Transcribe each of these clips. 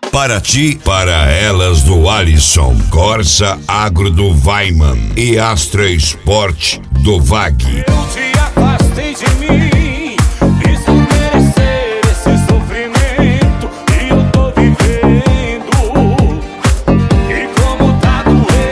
Para ti, para elas do Alisson, Corsa Agro do Weiman e Astra Sport do VAG. Eu te afastei de mim, fiz por merecer esse sofrimento e eu tô vivendo. E como tá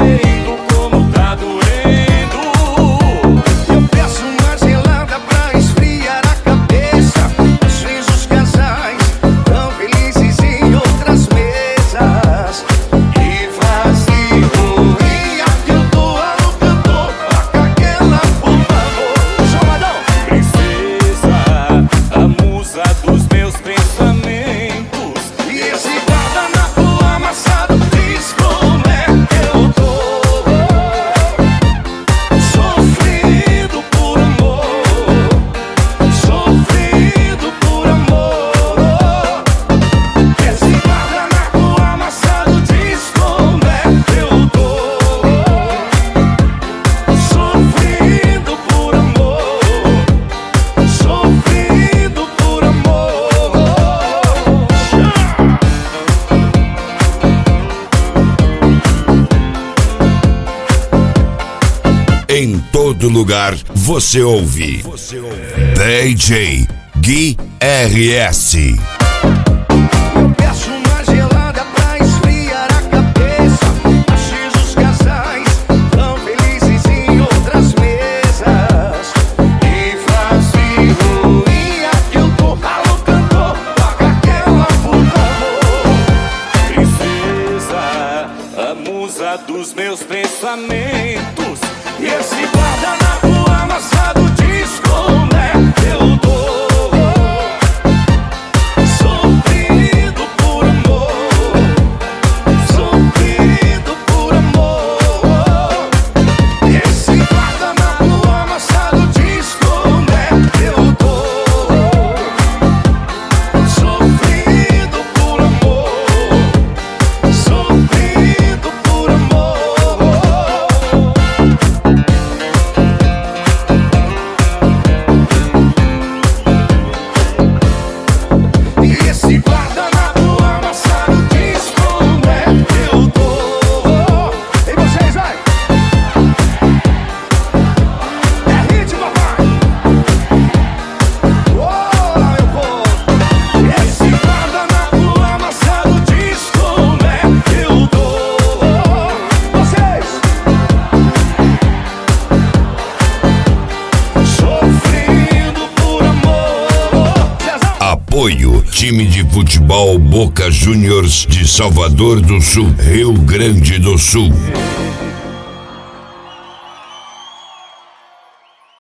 doendo, eu peço uma gelada pra esfriar a cabeça. Às vezes os casais tão felizes em outras mesas. E vazio, e aqui eu tô no cantor, toca aquela por favor. Chamadão! princesa, a musa dos meus pensamentos. E esse guardanapo amassado diz como é que eu tô. Sofrido por amor, sofrido por amor. Esse guardanapo amassado diz como é que eu tô. Sofrido por amor, sofrido por amor. Em todo lugar você ouve DJ Gui RS. Eu peço uma gelada pra esfriar a cabeça. Às vezes os casais tão felizes em outras mesas. E vazio, e aqui eu tô. Alô, cantor, toca aquela por favor. Princesa, a musa dos meus pensamentos. E esse guardanapo amassado diz como é que eu tô. Sofrido por amor, sofrido por amor. E esse guardanapo amassado diz como é que eu tô. Sofrido por amor, sofrido por amor. E esse guardanapo amassado diz como é que eu tô. E vocês, vai! É ritmo, papai! Olá, meu povo! E esse guardanapo amassado diz como é que eu tô. Vocês! Sofrendo por amor. Cezão! Apoio time de futebol Boca Juniors de Salvador do Sul, Rio Grande do Sul.